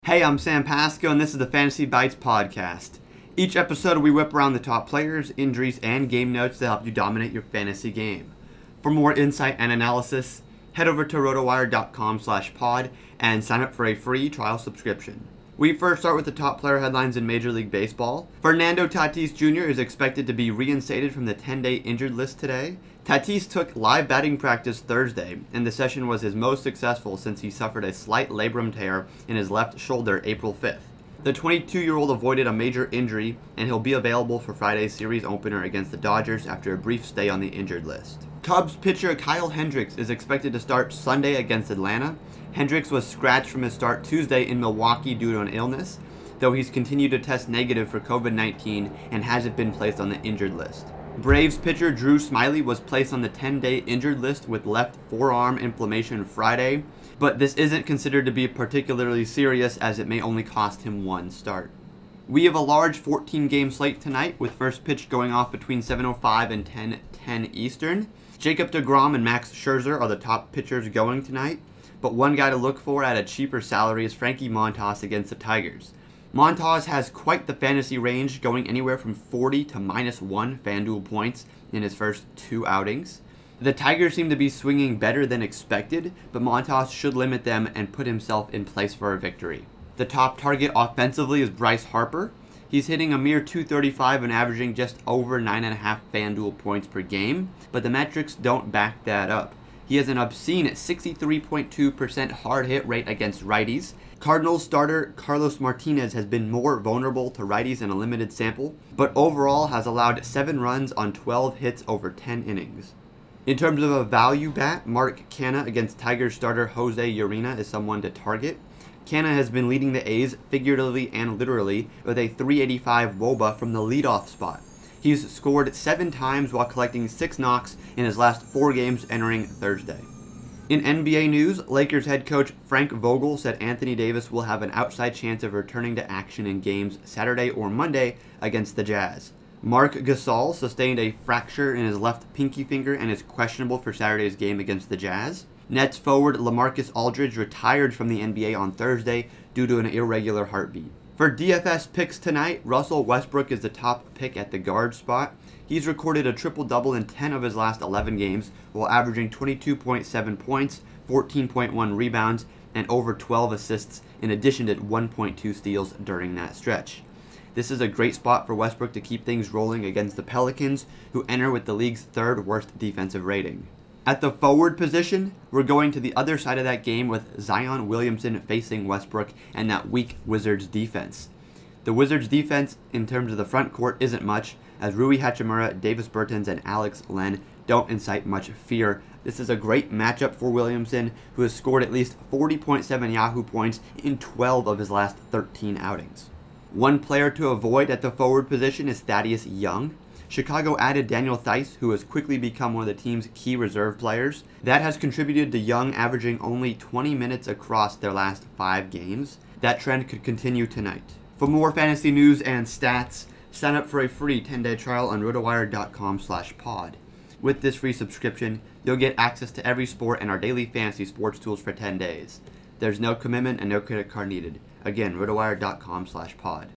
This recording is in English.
Hey, I'm Sam Pasco, and this is the Fantasy Bites podcast. Each episode, we whip around the top players, injuries, and game notes to help you dominate your fantasy game. For more insight and analysis, head over to rotowire.com/pod and sign up for a free trial subscription. We first start with the top player headlines in Major League Baseball. Fernando Tatis Jr. is expected to be reinstated from the 10-day injured list today. Tatis took live batting practice Thursday, and the session was his most successful since he suffered a slight labrum tear in his left shoulder April 5th. The 22-year-old avoided a major injury, and he'll be available for Friday's series opener against the Dodgers after a brief stay on the injured list. Cubs pitcher Kyle Hendricks is expected to start Sunday against Atlanta. Hendricks was scratched from his start Tuesday in Milwaukee due to an illness, though he's continued to test negative for COVID-19 and hasn't been placed on the injured list. Braves pitcher Drew Smyly was placed on the 10-day injured list with left forearm inflammation Friday, but this isn't considered to be particularly serious as it may only cost him one start. We have a large 14-game slate tonight with first pitch going off between 7:05 and 10:10 Eastern. Jacob deGrom and Max Scherzer are the top pitchers going tonight, but one guy to look for at a cheaper salary is Frankie Montas against the Tigers. Montas has quite the fantasy range, going anywhere from 40 to -1 FanDuel points in his first two outings. The Tigers seem to be swinging better than expected, but Montas should limit them and put himself in place for a victory. The top target offensively is Bryce Harper. He's hitting a mere .235 and averaging just over 9.5 FanDuel points per game, but the metrics don't back that up. He has an obscene 63.2% hard hit rate against righties. Cardinals starter Carlos Martinez has been more vulnerable to righties in a limited sample, but overall has allowed 7 runs on 12 hits over 10 innings. In terms of a value bat, Mark Canha against Tigers starter Jose Urena is someone to target. Canha has been leading the A's figuratively and literally with a .385 WOBA from the leadoff spot. He's scored 7 times while collecting 6 knocks in his last 4 games entering Thursday. In NBA news, Lakers head coach Frank Vogel said Anthony Davis will have an outside chance of returning to action in games Saturday or Monday against the Jazz. Marc Gasol sustained a fracture in his left pinky finger and is questionable for Saturday's game against the Jazz. Nets forward LaMarcus Aldridge retired from the NBA on Thursday due to an irregular heartbeat. For DFS picks tonight, Russell Westbrook is the top pick at the guard spot. He's recorded a triple-double in 10 of his last 11 games, while averaging 22.7 points, 14.1 rebounds, and over 12 assists, in addition to 1.2 steals during that stretch. This is a great spot for Westbrook to keep things rolling against the Pelicans, who enter with the league's 3rd worst defensive rating. At the forward position, we're going to the other side of that game with Zion Williamson facing Westbrook and that weak Wizards defense. The Wizards defense in terms of the front court isn't much, as Rui Hachimura, Davis Bertans, and Alex Len don't incite much fear. This is a great matchup for Williamson, who has scored at least 40.7 Yahoo points in 12 of his last 13 outings. One player to avoid at the forward position is Thaddeus Young. Chicago added Daniel Theis, who has quickly become one of the team's key reserve players. That has contributed to Young averaging only 20 minutes across their last 5 games. That trend could continue tonight. For more fantasy news and stats, sign up for a free 10-day trial on rotowire.com/pod. With this free subscription, you'll get access to every sport and our daily fantasy sports tools for 10 days. There's no commitment and no credit card needed. Again, rotowire.com/pod.